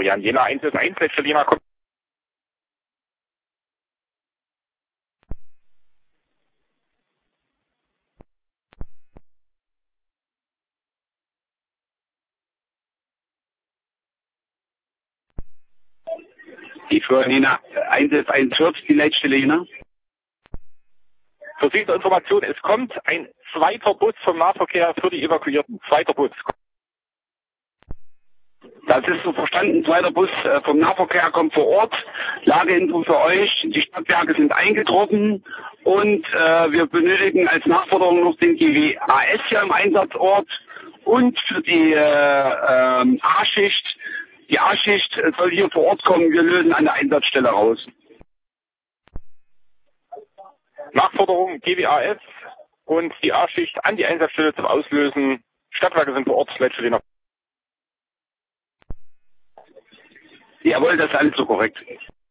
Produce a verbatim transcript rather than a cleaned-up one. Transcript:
Florian. Jena eins ist eins, letzte Jena kommt. Die für Jena eins ist eins Schurz, die Leitstelle Jena. Für Sie zur Information, es kommt ein zweiter Bus vom Nahverkehr für die Evakuierten. Zweiter Bus. Das ist so verstanden, zweiter Bus äh, vom Nahverkehr kommt vor Ort. Lageinfo für euch, die Stadtwerke sind eingetroffen und äh, wir benötigen als Nachforderung noch den G W A S hier im Einsatzort und für die äh, ähm, A-Schicht. Die A-Schicht soll hier vor Ort kommen, wir lösen an der Einsatzstelle raus. Nachforderung G W A S und die A-Schicht an die Einsatzstelle zum Auslösen. Stadtwerke sind vor Ort, letzte Jena. Jawohl, das ist alles so korrekt.